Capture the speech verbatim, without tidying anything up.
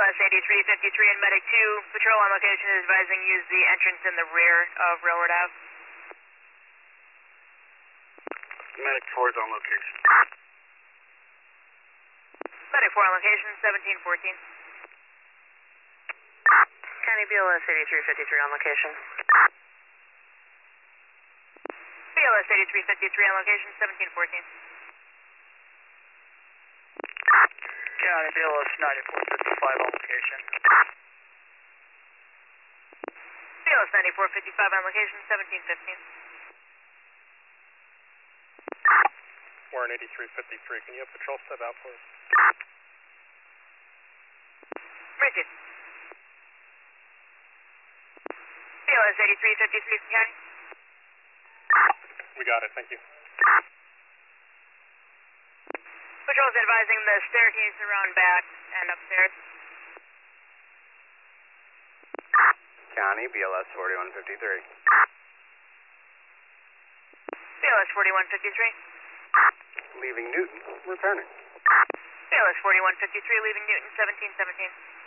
S eighty-three fifty-three and Medic two, patrol on location is advising use the entrance in the rear of Railroad Ave. Medic four is on location. Medic four on location, seventeen fourteen. County B L S eighty-three fifty-three on location. B L S eighty-three fifty-three on location, seventeen fourteen. County B L S ninety-four fifty-five on location. B L S ninety-four fifty-five on location, seventeen fifteen. Warren eighty-three fifty-three, can you have patrol step out, please? Rigid. B L S eighty-three fifty-three from County. We got it, thank you. Patrol's advising the staircase around back and upstairs. County B L S forty-one fifty-three. B L S forty-one fifty-three. Leaving Newton, returning. B L S forty-one fifty-three leaving Newton, seventeen seventeen.